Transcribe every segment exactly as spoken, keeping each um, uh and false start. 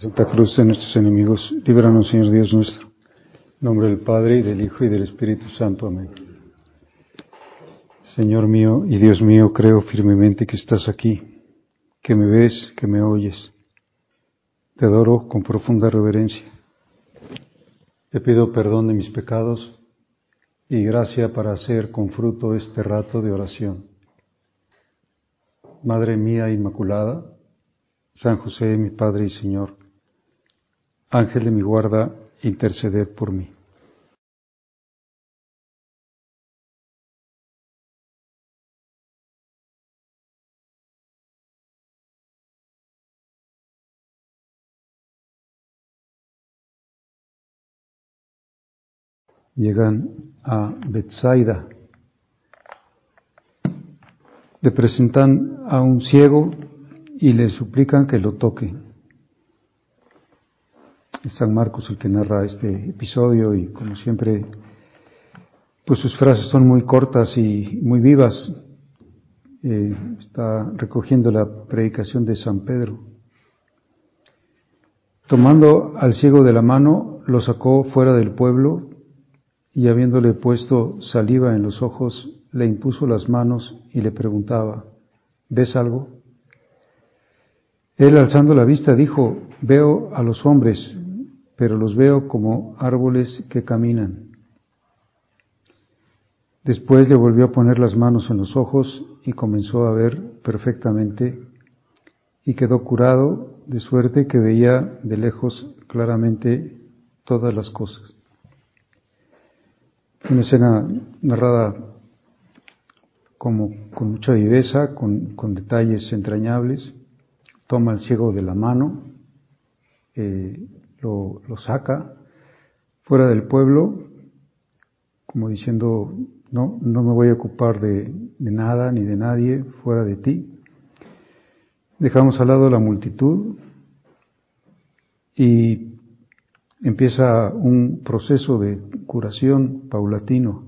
Santa Cruz de nuestros enemigos, líbranos, Señor Dios nuestro. En nombre del Padre, y del Hijo, y del Espíritu Santo. Amén. Señor mío y Dios mío, creo firmemente que estás aquí, que me ves, que me oyes. Te adoro con profunda reverencia. Te pido perdón de mis pecados y gracia para hacer con fruto este rato de oración. Madre mía Inmaculada, San José, mi Padre y Señor, Ángel de mi guarda, interceded por mí. Llegan a Betsaida. Le presentan a un ciego y le suplican que lo toque. Es San Marcos el que narra este episodio y, como siempre, pues sus frases son muy cortas y muy vivas. Eh, está recogiendo la predicación de San Pedro. Tomando al ciego de la mano, lo sacó fuera del pueblo y, habiéndole puesto saliva en los ojos, le impuso las manos y le preguntaba: ¿ves algo? Él, alzando la vista, dijo: veo a los hombres, pero los veo como árboles que caminan. Después le volvió a poner las manos en los ojos y comenzó a ver perfectamente y quedó curado, de suerte que veía de lejos claramente todas las cosas. Una escena narrada como con mucha viveza, con, con detalles entrañables. Toma al ciego de la mano, eh, lo, lo saca fuera del pueblo, como diciendo: no, no me voy a ocupar de, de nada ni de nadie fuera de ti. Dejamos al lado la multitud y empieza un proceso de curación paulatino.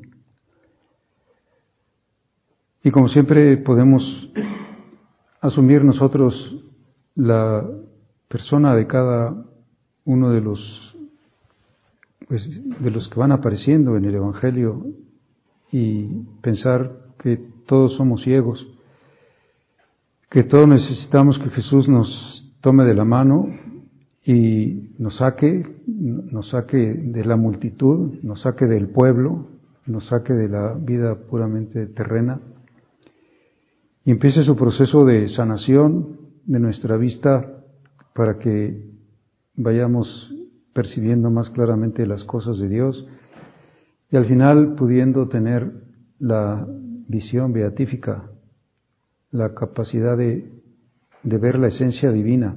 Y como siempre podemos asumir nosotros la persona de cada uno de los, pues, de los que van apareciendo en el Evangelio y pensar que todos somos ciegos, que todos necesitamos que Jesús nos tome de la mano y nos saque, nos saque de la multitud, nos saque del pueblo, nos saque de la vida puramente terrena y empiece su proceso de sanación de nuestra vista para que vayamos percibiendo más claramente las cosas de Dios y al final pudiendo tener la visión beatífica, la capacidad de, de ver la esencia divina.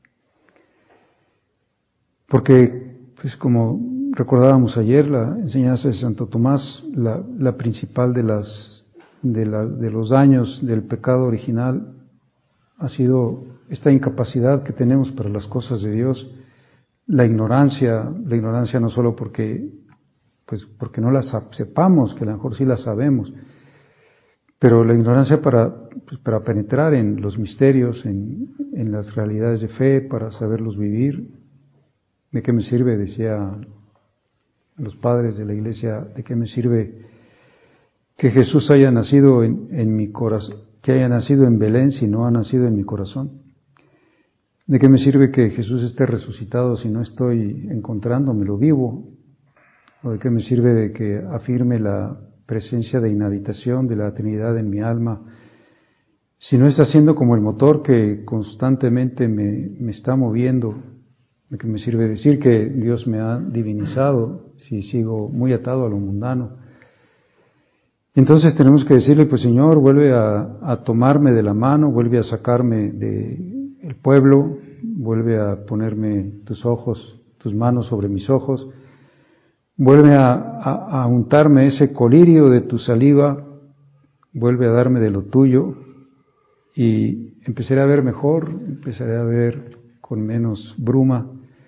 Porque, pues como recordábamos ayer, la enseñanza de Santo Tomás, la, la principal de las de, la, de los daños del pecado original ha sido esta incapacidad que tenemos para las cosas de Dios, la ignorancia, la ignorancia no solo porque, pues porque no las sepamos, que a lo mejor sí las sabemos, pero la ignorancia para, pues para penetrar en los misterios, en, en las realidades de fe, para saberlos vivir. ¿De qué me sirve? Decía los padres de la Iglesia, ¿de qué me sirve que Jesús haya nacido en, en mi corazón, que haya nacido en Belén si no ha nacido en mi corazón? ¿De qué me sirve que Jesús esté resucitado si no estoy encontrándomelo vivo? ¿O de qué me sirve de que afirme la presencia de inhabitación de la Trinidad en mi alma si no está siendo como el motor que constantemente me, me está moviendo? ¿De qué me sirve decir que Dios me ha divinizado si sigo muy atado a lo mundano? Entonces tenemos que decirle: pues Señor, vuelve a, a tomarme de la mano, vuelve a sacarme del pueblo, vuelve a ponerme tus ojos, tus manos sobre mis ojos, vuelve a, a, a untarme ese colirio de tu saliva, vuelve a darme de lo tuyo y empezaré a ver mejor, empezaré a ver con menos bruma.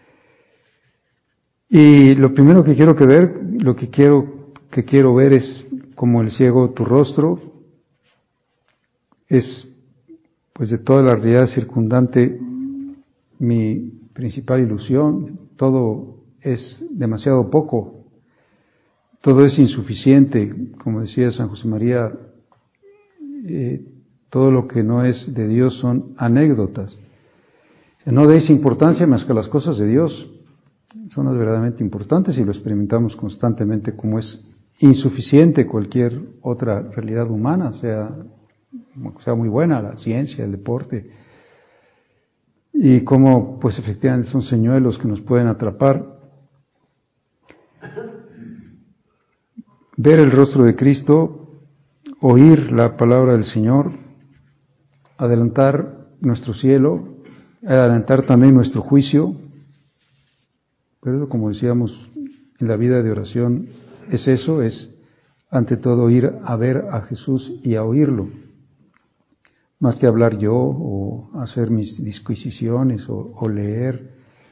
Y lo primero que quiero que ver, lo que quiero que quiero ver es como el ciego tu rostro, es pues de toda la realidad circundante mi principal ilusión. Todo es demasiado poco, todo es insuficiente. Como decía San José María, eh, todo lo que no es de Dios son anécdotas. No deis importancia más que a las cosas de Dios, son las verdaderamente importantes y lo experimentamos constantemente, como es insuficiente cualquier otra realidad humana, sea, sea muy buena la ciencia, el deporte, y como pues efectivamente son señuelos que nos pueden atrapar. Ver el rostro de Cristo, oír la palabra del Señor, adelantar nuestro cielo, adelantar también nuestro juicio. Pero como decíamos, en la vida de oración es eso, es ante todo ir a ver a Jesús y a oírlo, más que hablar yo o hacer mis disquisiciones o, o leer.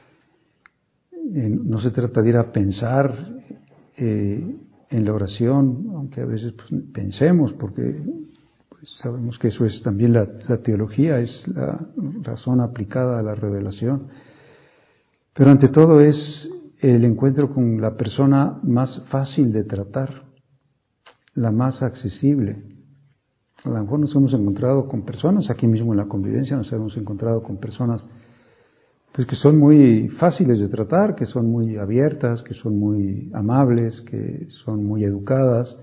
Eh, no se trata de ir a pensar eh, en la oración, aunque a veces pues, pensemos, porque pues, sabemos que eso es también la, la teología, es la razón aplicada a la revelación. Pero ante todo es el encuentro con la persona más fácil de tratar, la más accesible. A lo mejor nos hemos encontrado con personas, aquí mismo en la convivencia nos hemos encontrado con personas pues que son muy fáciles de tratar, que son muy abiertas, que son muy amables, que son muy educadas.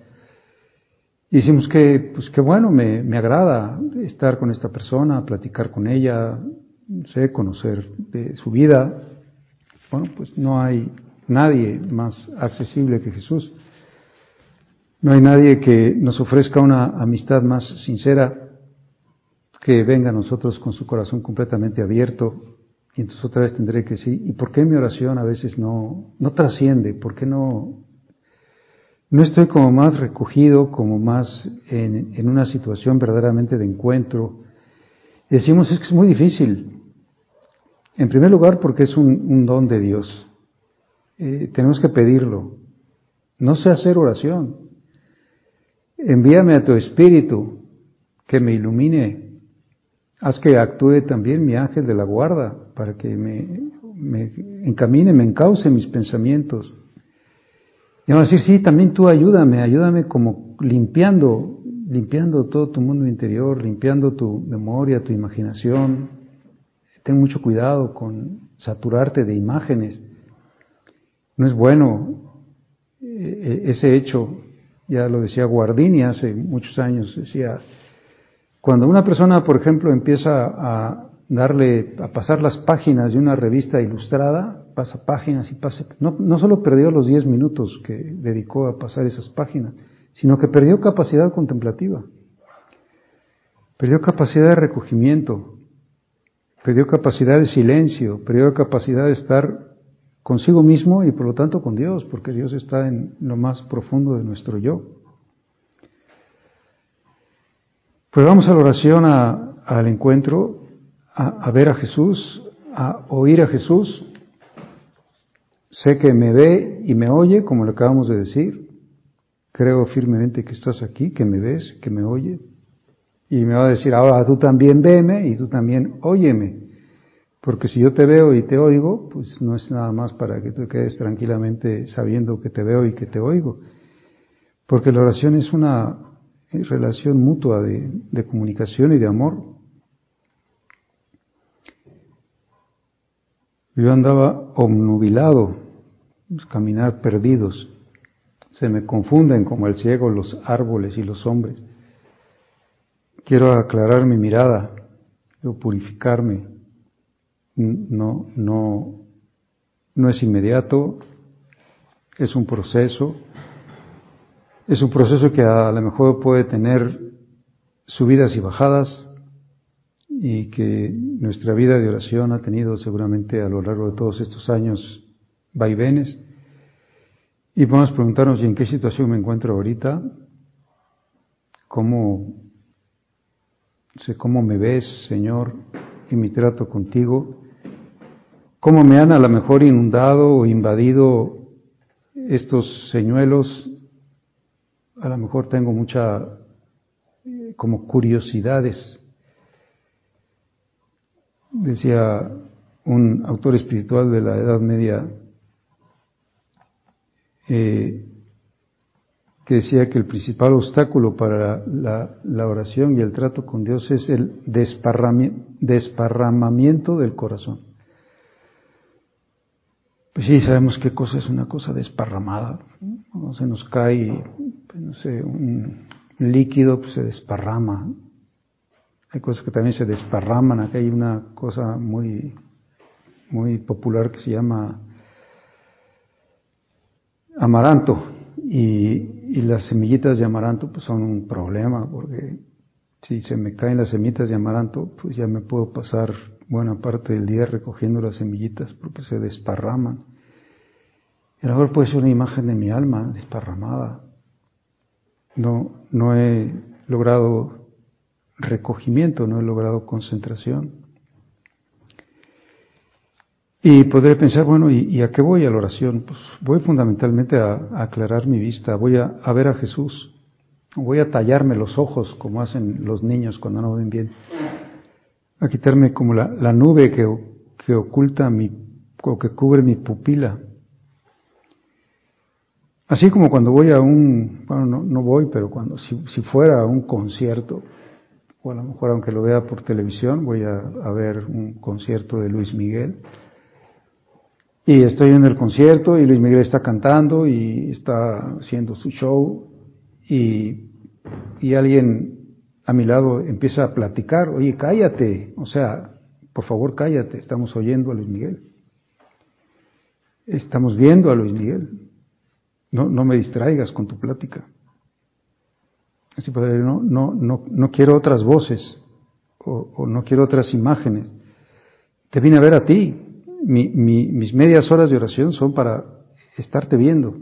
Y decimos que, pues que bueno, me, me agrada estar con esta persona, platicar con ella, no sé, conocer de su vida. Bueno, pues no hay nadie más accesible que Jesús. No hay nadie que nos ofrezca una amistad más sincera, que venga a nosotros con su corazón completamente abierto. Y entonces otra vez tendré que decir, ¿y por qué mi oración a veces no, no trasciende? ¿Por qué no, no estoy como más recogido, como más en, en una situación verdaderamente de encuentro? Y decimos, es que es muy difícil. En primer lugar, porque es un, un don de Dios. Eh, tenemos que pedirlo. No sé hacer oración. Envíame a tu Espíritu que me ilumine. Haz que actúe también mi ángel de la guarda para que me, me encamine, me encauce mis pensamientos. Y vamos a decir, sí, también tú ayúdame, ayúdame como limpiando, limpiando todo tu mundo interior, limpiando tu memoria, tu imaginación. Ten mucho cuidado con saturarte de imágenes. No es bueno ese hecho, ya lo decía Guardini hace muchos años, decía, cuando una persona, por ejemplo, empieza a darle, a pasar las páginas de una revista ilustrada, pasa páginas y pasa, no, no solo perdió los diez minutos que dedicó a pasar esas páginas, sino que perdió capacidad contemplativa, perdió capacidad de recogimiento, perdió capacidad de silencio, perdió capacidad de estar consigo mismo y por lo tanto con Dios, porque Dios está en lo más profundo de nuestro yo. Pues vamos a la oración, a, al encuentro, a, a ver a Jesús, a oír a Jesús. Sé que me ve y me oye, como lo acabamos de decir. Creo firmemente que estás aquí, que me ves, que me oye. Y me va a decir, ahora tú también veme y tú también óyeme. Porque si yo te veo y te oigo, pues no es nada más para que tú quedes tranquilamente sabiendo que te veo y que te oigo. Porque la oración es una relación mutua de, de comunicación y de amor. Yo andaba obnubilado, caminar perdidos. Se me confunden como el ciego los árboles y los hombres. Quiero aclarar mi mirada, quiero purificarme. No, no, no es inmediato, es un proceso. Es un proceso que a lo mejor puede tener subidas y bajadas y que nuestra vida de oración ha tenido seguramente a lo largo de todos estos años vaivenes. Y podemos preguntarnos, ¿y en qué situación me encuentro ahorita? ¿Cómo, sé cómo me ves, Señor, en mi trato contigo? ¿Cómo me han a lo mejor inundado o invadido estos señuelos? A lo mejor tengo mucha, eh, como curiosidades. Decía un autor espiritual de la Edad Media eh, que decía que el principal obstáculo para la, la, la oración y el trato con Dios es el desparrami, desparramamiento del corazón. Pues sí, sabemos qué cosa es una cosa desparramada. Cuando se nos cae, no sé, un líquido, pues se desparrama. Hay cosas que también se desparraman. Aquí hay una cosa muy, muy popular que se llama amaranto. Y, y las semillitas de amaranto pues son un problema, porque si se me caen las semillitas de amaranto, pues ya me puedo pasar buena parte del día recogiendo las semillitas porque se desparraman. Y a lo mejor puede ser una imagen de mi alma desparramada. No, no he logrado recogimiento, no he logrado concentración. Y podré pensar, bueno, ¿y, y a qué voy a la oración? Pues voy fundamentalmente a, a aclarar mi vista, voy a, a ver a Jesús, voy a tallarme los ojos como hacen los niños cuando no ven bien, a quitarme como la, la nube que, que oculta mi, o que cubre mi pupila. Así como cuando voy a un, bueno, no, no voy, pero cuando, si, si fuera a un concierto, o a lo mejor aunque lo vea por televisión, voy a, a ver un concierto de Luis Miguel, y estoy en el concierto y Luis Miguel está cantando y está haciendo su show y, y alguien a mi lado empieza a platicar, oye, cállate, o sea, por favor cállate, estamos oyendo a Luis Miguel, estamos viendo a Luis Miguel, no, no me distraigas con tu plática. Así pues, no, no, no, no quiero otras voces o, o no quiero otras imágenes, te vine a ver a ti. Mi, mi, mis medias horas de oración son para estarte viendo.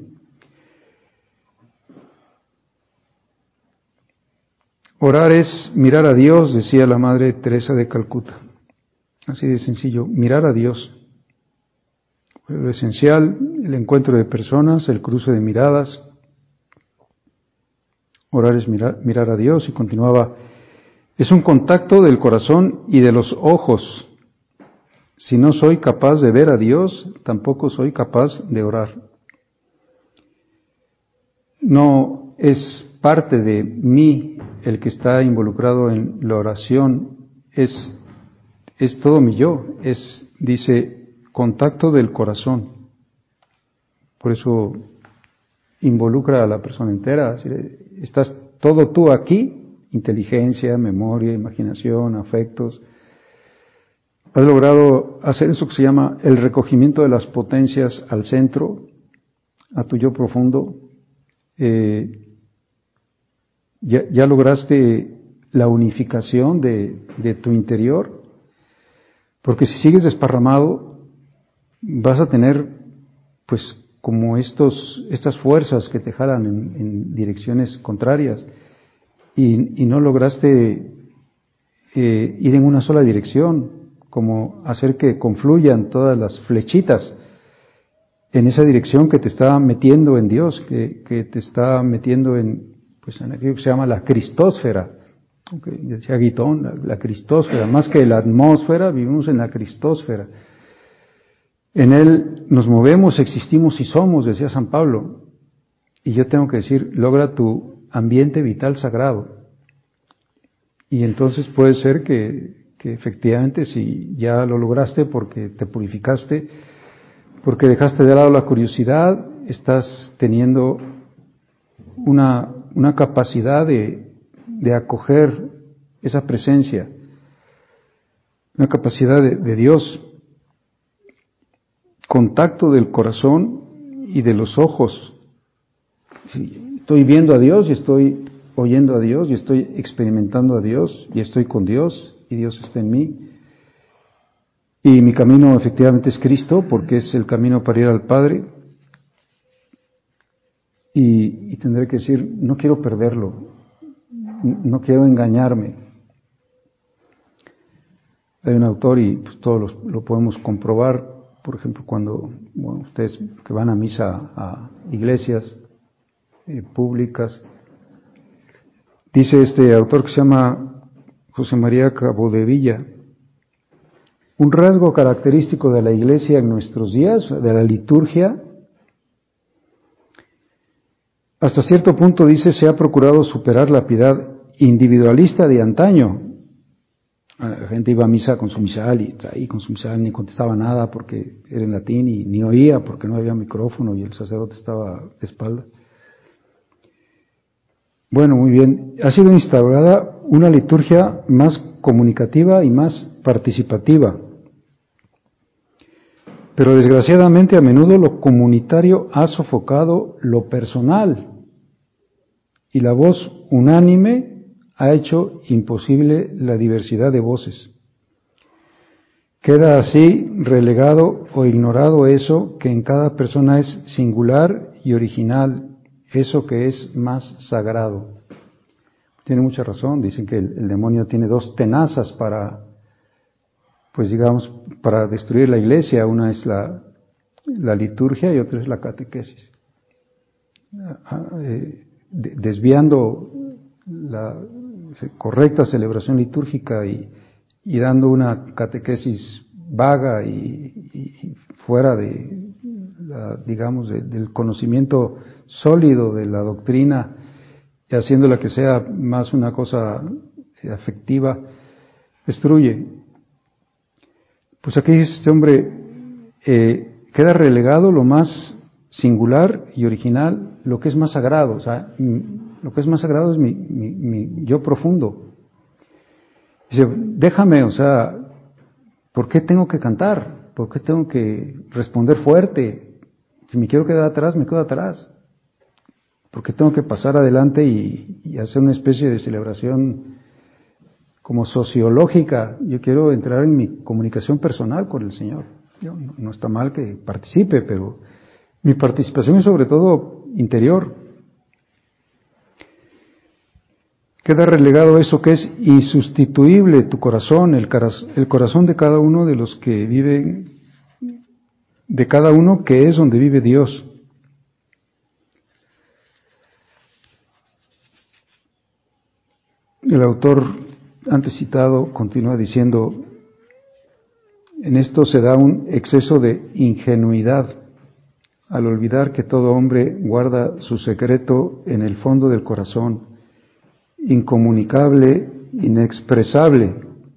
Orar es mirar a Dios, decía la Madre Teresa de Calcuta. Así de sencillo, mirar a Dios. Lo esencial, el encuentro de personas, el cruce de miradas. Orar es mirar, mirar a Dios, y continuaba, es un contacto del corazón y de los ojos. Si no soy capaz de ver a Dios, tampoco soy capaz de orar. No es parte de mí el que está involucrado en la oración, es, es todo mi yo, es, dice, contacto del corazón. Por eso involucra a la persona entera. Estás todo tú aquí, inteligencia, memoria, imaginación, afectos. Has logrado hacer eso que se llama el recogimiento de las potencias al centro, a tu yo profundo. Eh, ya, ya lograste la unificación de, de tu interior, porque si sigues desparramado, vas a tener, pues, como estos, estas fuerzas que te jalan en, en direcciones contrarias, y, y no lograste eh, ir en una sola dirección, como hacer que confluyan todas las flechitas en esa dirección que te está metiendo en Dios, que, que te está metiendo en, pues, en aquello que se llama la cristósfera, okay, decía Guitón, la, la cristósfera, más que la atmósfera, vivimos en la cristósfera. En él nos movemos, existimos y somos, decía San Pablo. Y yo tengo que decir, logra tu ambiente vital sagrado. Y entonces puede ser que que efectivamente si ya lo lograste porque te purificaste, porque dejaste de lado la curiosidad, estás teniendo una, una capacidad de, de acoger esa presencia, una capacidad de, de Dios, contacto del corazón y de los ojos. Sí, estoy viendo a Dios y estoy oyendo a Dios y estoy experimentando a Dios y estoy con Dios y Dios está en mí. Y mi camino efectivamente es Cristo, porque es el camino para ir al Padre. Y, y tendré que decir, no quiero perderlo, no quiero engañarme. Hay un autor, y pues todos lo, lo podemos comprobar, por ejemplo, cuando bueno, ustedes que van a misa a iglesias eh, públicas, dice este autor que se llama José María Cabodevilla, Un rasgo característico de la Iglesia en nuestros días, de la liturgia, hasta cierto punto, dice, se ha procurado superar la piedad individualista de antaño. La gente iba a misa con su misal y ahí con su misal ni contestaba nada porque era en latín y ni oía porque no había micrófono y el sacerdote estaba de espalda. Bueno, muy bien. Ha sido instaurada una liturgia más comunicativa y más participativa. Pero desgraciadamente a menudo lo comunitario ha sofocado lo personal y la voz unánime ha hecho imposible la diversidad de voces. Queda así relegado o ignorado eso que en cada persona es singular y original, eso que es más sagrado. Tiene mucha razón, dicen que el, el demonio tiene dos tenazas para, pues digamos, para destruir la iglesia. Una es la, la liturgia y otra es la catequesis. Desviando la correcta celebración litúrgica y, y dando una catequesis vaga y, y fuera de, la, digamos, de, del conocimiento sólido de la doctrina y haciéndola que sea más una cosa afectiva, destruye. Pues aquí dice este hombre, eh, queda relegado lo más singular y original, lo que es más sagrado, o sea, lo que es más sagrado es mi, mi, mi yo profundo. Dice, déjame, o sea, ¿por qué tengo que cantar? ¿Por qué tengo que responder fuerte? Si me quiero quedar atrás, me quedo atrás. ¿Por qué tengo que pasar adelante y, y hacer una especie de celebración como sociológica? Yo quiero entrar en mi comunicación personal con el Señor. Yo, no, no está mal que participe, pero mi participación es sobre todo interior. Queda relegado eso que es insustituible, tu corazón, el, el corazón de cada uno de los que viven, de cada uno que es donde vive Dios. El autor antes citado continúa diciendo, en esto se da un exceso de ingenuidad al olvidar que todo hombre guarda su secreto en el fondo del corazón, incomunicable, inexpresable,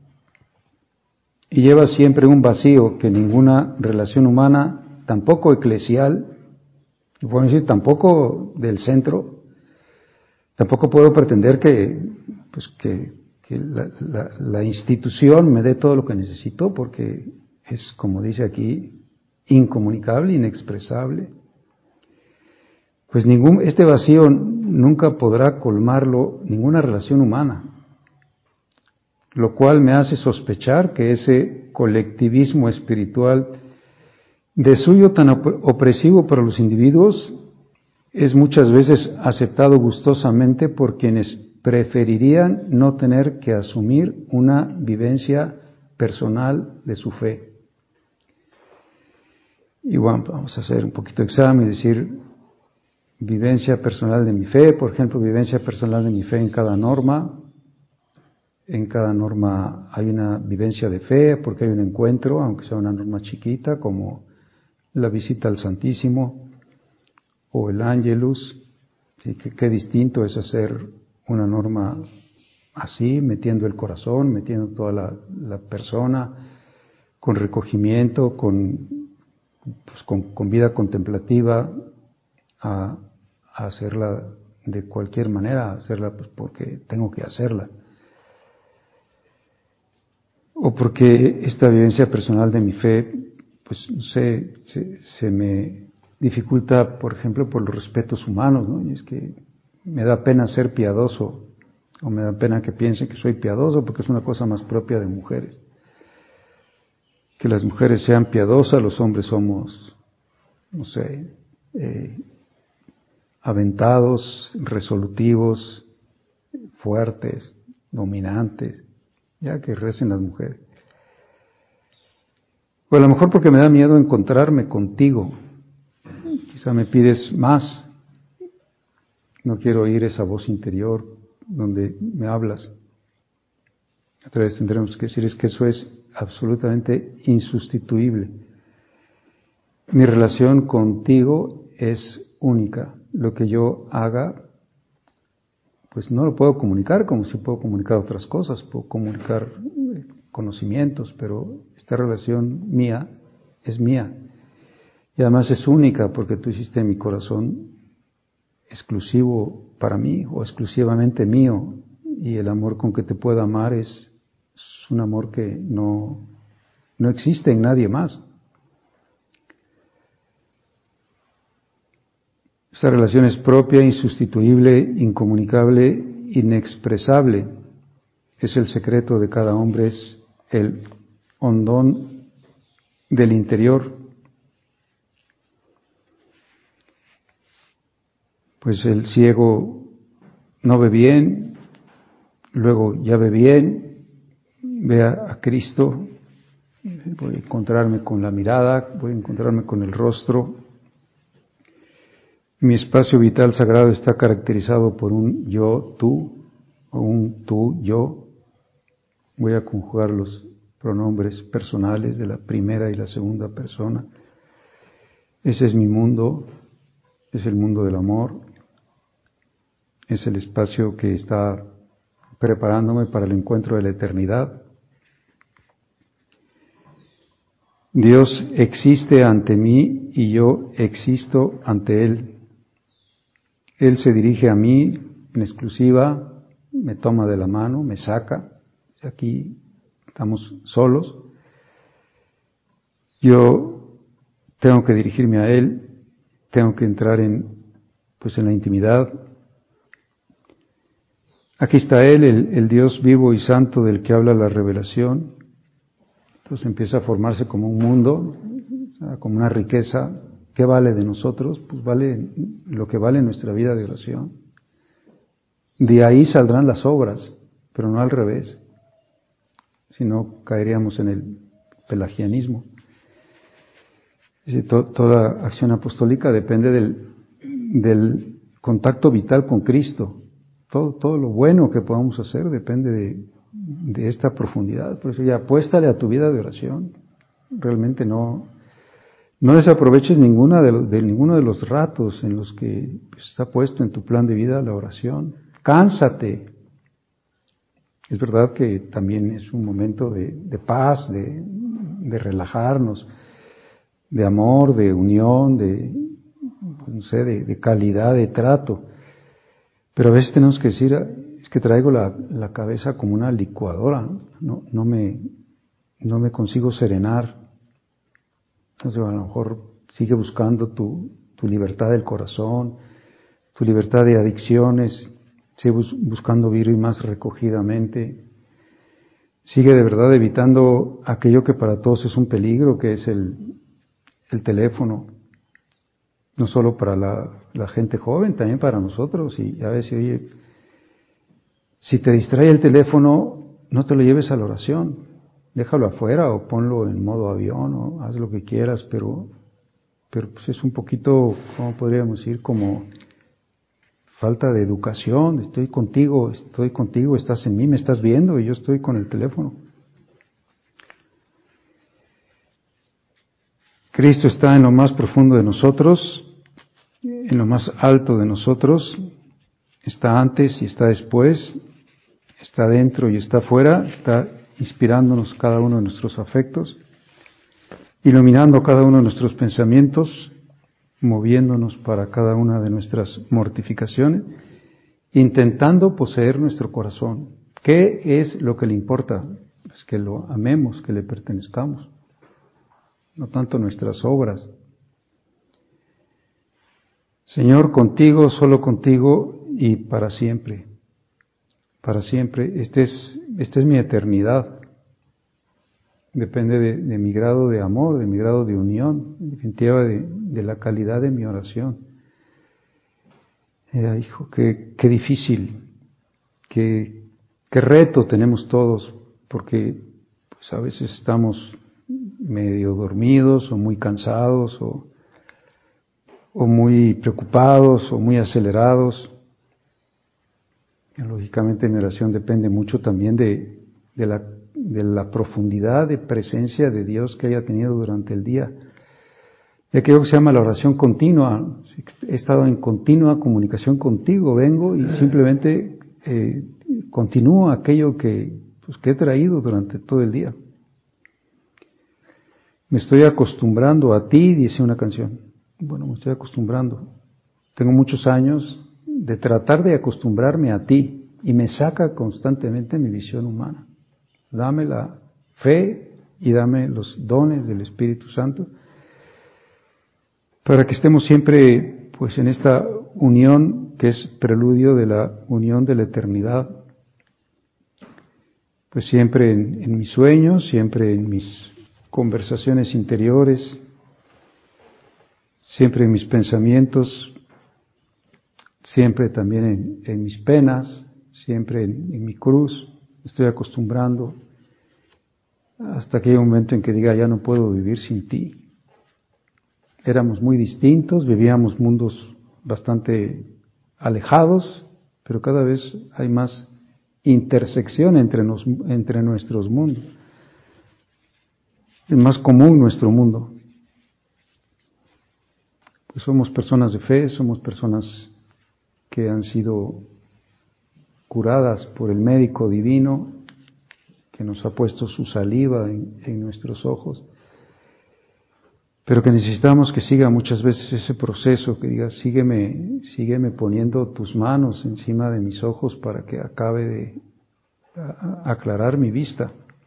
y lleva siempre un vacío que ninguna relación humana, tampoco eclesial, y puedo decir tampoco del centro, tampoco puedo pretender que, pues que, que la, la, la institución me dé todo lo que necesito, porque es, como dice aquí, incomunicable, inexpresable. Pues ningún, este vacío nunca podrá colmarlo ninguna relación humana, lo cual me hace sospechar que ese colectivismo espiritual de suyo tan opresivo para los individuos es muchas veces aceptado gustosamente por quienes preferirían no tener que asumir una vivencia personal de su fe. Y bueno, vamos a hacer un poquito de examen y decir vivencia personal de mi fe, por ejemplo, vivencia personal de mi fe en cada norma. En cada norma hay una vivencia de fe porque hay un encuentro, aunque sea una norma chiquita, como la visita al Santísimo o el Ángelus. ¿Sí? Qué, qué distinto es hacer una norma así, metiendo el corazón, metiendo toda la, la persona, con recogimiento, con, pues, con, con vida contemplativa, a, a hacerla de cualquier manera, a hacerla pues porque tengo que hacerla. O porque esta vivencia personal de mi fe, pues no sé, se, se me dificulta, por ejemplo, por los respetos humanos, ¿no? Y es que me da pena ser piadoso, o me da pena que piensen que soy piadoso, porque es una cosa más propia de mujeres. Que las mujeres sean piadosas, los hombres somos, no sé, eh, aventados, resolutivos, fuertes, dominantes. Ya que recen las mujeres. O a lo mejor porque me da miedo encontrarme contigo. Quizá me pides más. No quiero oír esa voz interior donde me hablas. Otra vez tendremos que decir, es que eso es absolutamente insustituible. Mi relación contigo es única. Lo que yo haga, pues no lo puedo comunicar como si puedo comunicar otras cosas, puedo comunicar conocimientos, pero esta relación mía es mía. Y además es única porque tú hiciste en mi corazón exclusivo para mí o exclusivamente mío. Y el amor con que te puedo amar es, es un amor que no, no existe en nadie más. Esta relación es propia, insustituible, incomunicable, inexpresable. Es el secreto de cada hombre, es el hondón del interior. Pues el ciego no ve bien, luego ya ve bien, ve a, a Cristo, voy a encontrarme con la mirada, voy a encontrarme con el rostro. Mi espacio vital sagrado está caracterizado por un yo, tú, o un tú, yo. Voy a conjugar los pronombres personales de la primera y la segunda persona. Ese es mi mundo, es el mundo del amor, es el espacio que está preparándome para el encuentro de la eternidad. Dios existe ante mí y yo existo ante Él. Él se dirige a mí en exclusiva, me toma de la mano, me saca. Aquí estamos solos. Yo tengo que dirigirme a Él, tengo que entrar en, pues en la intimidad. Aquí está Él, el, el Dios vivo y santo del que habla la revelación. Entonces empieza a formarse como un mundo, como una riqueza. ¿Qué vale de nosotros? Pues vale lo que vale nuestra vida de oración. De ahí saldrán las obras, pero no al revés. Si no, caeríamos en el pelagianismo. Toda acción apostólica depende del, del contacto vital con Cristo. Todo, todo lo bueno que podamos hacer depende de, de esta profundidad. Por eso ya apuéstale a tu vida de oración. Realmente no, no desaproveches ninguna de, de ninguno de los ratos en los que pues, está puesto en tu plan de vida la oración. Cánsate. Es verdad que también es un momento de, de paz, de, de relajarnos, de amor, de unión, de, no sé, de, de calidad de trato. Pero a veces tenemos que decir, es que traigo la, la cabeza como una licuadora, no, no me, no me consigo serenar. Entonces a lo mejor sigue buscando tu, tu libertad del corazón, tu libertad de adicciones, sigue bus, buscando vivir más recogidamente. Sigue de verdad evitando aquello que para todos es un peligro, que es el, el teléfono. No solo para la, la gente joven, también para nosotros. Y a veces, oye, si te distrae el teléfono, no te lo lleves a la oración. Déjalo afuera o ponlo en modo avión o haz lo que quieras, pero, pero pues es un poquito, ¿cómo podríamos decir? Como falta de educación. Estoy contigo, estoy contigo, estás en mí, me estás viendo y yo estoy con el teléfono. Cristo está en lo más profundo de nosotros, en lo más alto de nosotros, está antes y está después, está dentro y está fuera, está inspirándonos cada uno de nuestros afectos, iluminando cada uno de nuestros pensamientos, moviéndonos para cada una de nuestras mortificaciones, intentando poseer nuestro corazón. ¿Qué es lo que le importa? Pues que lo amemos, que le pertenezcamos, no tanto nuestras obras. Señor, contigo, solo contigo y para siempre, para siempre. Este es, esta es mi eternidad. Depende de, de mi grado de amor, de mi grado de unión, en definitiva de, de la calidad de mi oración. Eh, hijo, qué, qué difícil, qué, qué reto tenemos todos, porque pues, a veces estamos medio dormidos o muy cansados o, o muy preocupados o muy acelerados. Y, lógicamente mi oración depende mucho también de, de la de la profundidad de presencia de Dios que haya tenido durante el día. De aquello que se llama la oración continua. He estado en continua comunicación contigo, vengo y simplemente eh, continúo aquello que, pues, que he traído durante todo el día. Me estoy acostumbrando a ti, dice una canción. Bueno, me estoy acostumbrando. Tengo muchos años de tratar de acostumbrarme a ti y me saca constantemente mi visión humana. Dame la fe y dame los dones del Espíritu Santo para que estemos siempre, pues, en esta unión que es preludio de la unión de la eternidad. Pues siempre en, en mis sueños, siempre en mis conversaciones interiores, siempre en mis pensamientos, siempre también en, en mis penas, siempre en, en mi cruz. Me estoy acostumbrando hasta que hay un momento en que diga, ya no puedo vivir sin ti. Éramos muy distintos, vivíamos mundos bastante alejados, pero cada vez hay más intersección entre, nos, entre nuestros mundos. Es más común nuestro mundo. Pues somos personas de fe, somos personas que han sido curadas por el médico divino, que nos ha puesto su saliva en, en nuestros ojos, pero que necesitamos que siga muchas veces ese proceso, que diga, sígueme, sígueme poniendo tus manos encima de mis ojos para que acabe de a, a aclarar mi vista.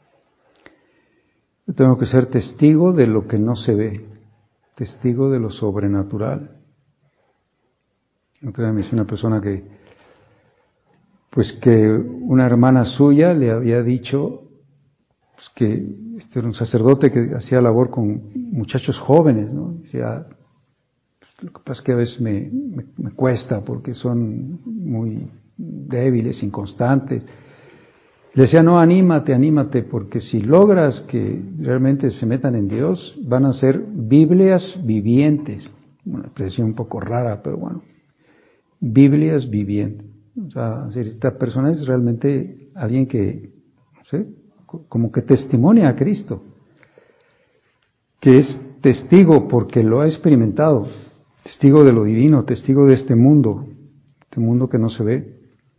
Yo tengo que ser testigo de lo que no se ve, testigo de lo sobrenatural. Otra vez me dice una persona que, pues que una hermana suya le había dicho, pues, que este era un sacerdote que hacía labor con muchachos jóvenes, ¿no? Decía, pues, lo que pasa es que a veces me, me, me cuesta porque son muy débiles, inconstantes. Le decía, no, anímate, anímate, porque si logras que realmente se metan en Dios, van a ser Biblias vivientes. Una expresión un poco rara, pero bueno, Biblias vivientes. O sea, esta persona es realmente alguien que, no sé, como que testimonia a Cristo, que es testigo porque lo ha experimentado, testigo de lo divino, testigo de este mundo, este mundo que no se ve.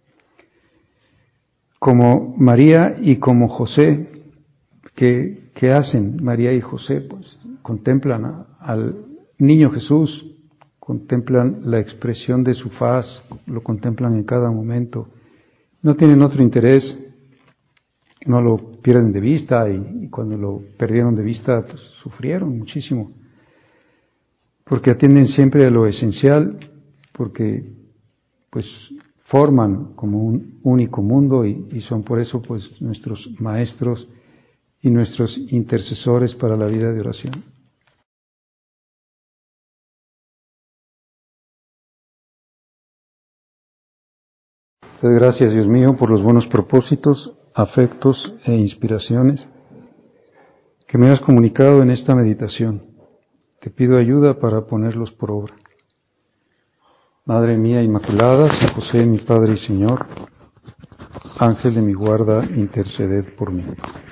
Como María y como José, que, que hacen María y José, pues contemplan a, al niño Jesús, contemplan la expresión de su faz, lo contemplan en cada momento, no tienen otro interés, no lo pierden de vista y, y cuando lo perdieron de vista, pues sufrieron muchísimo, porque atienden siempre a lo esencial, porque pues forman como un único mundo y, y son por eso pues nuestros maestros y nuestros intercesores para la vida de oración. Entonces, gracias, Dios mío, por los buenos propósitos, afectos e inspiraciones que me has comunicado en esta meditación. Te pido ayuda para ponerlos por obra. Madre mía Inmaculada, San José, mi Padre y Señor, Ángel de mi guarda, interceded por mí.